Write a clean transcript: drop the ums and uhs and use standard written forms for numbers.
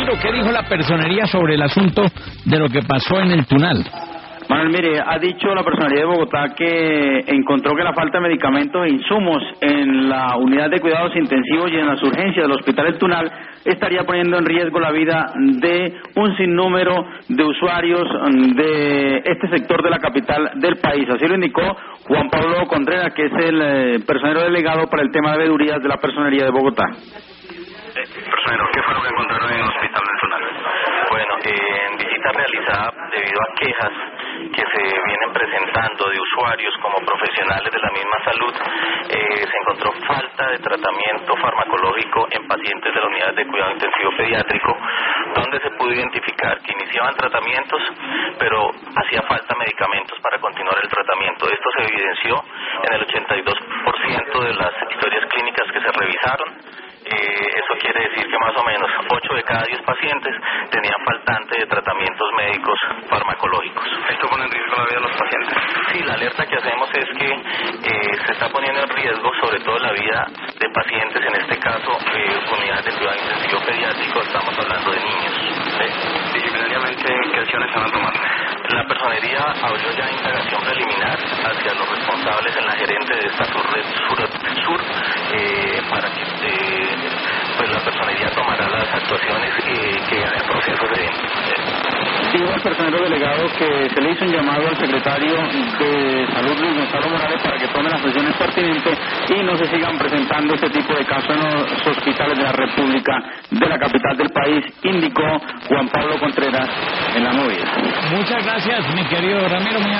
Ramiro, ¿qué dijo la personería sobre el asunto de lo que pasó en el Tunal? Manuel, mire, ha dicho la Personería de Bogotá que encontró que la falta de medicamentos e insumos en la unidad de cuidados intensivos y en las urgencias del Hospital El Tunal estaría poniendo en riesgo la vida de un sinnúmero de usuarios de este sector de la capital del país. Así lo indicó Juan Pablo Contreras, que es el personero delegado para el tema de veedurías de la Personería de Bogotá. Personero, ¿qué fue lo que encontraron en el Hospital del Tunal? Bueno, en visita realizada debido a quejas que se vienen presentando de usuarios como profesionales de la misma salud, se encontró falta de tratamiento farmacológico en pacientes de la unidad de cuidado intensivo pediátrico, donde se pudo identificar que iniciaban tratamientos, pero hacía falta medicamentos para continuar el tratamiento. Esto se evidenció en el 82% de las historias clínicas que se revisaron. Eso quiere decir que más o menos 8 de cada 10 pacientes tenían faltante de tratamientos médicos farmacológicos. ¿Esto pone en riesgo la vida de los pacientes? Sí, la alerta que hacemos es que se está poniendo en riesgo sobre todo la vida de pacientes, en este caso unidades de cuidado intensivo pediátrico, estamos hablando de niños. Disciplinariamente, ¿qué acciones se van a tomar? La personería abrió ya indagación preliminar hacia los responsables en la gerente de esta red sur para que pues la personería tomará las actuaciones que en el proceso de... Dijo el personero delegado que se le hizo un llamado al secretario de Salud, Luis Gonzalo Morales, para que tome las acciones pertinentes y no se sigan presentando este tipo de casos en los hospitales de la República de la capital del país, indicó Juan Pablo Contreras en la movida. Muchas gracias, mi querido Ramiro.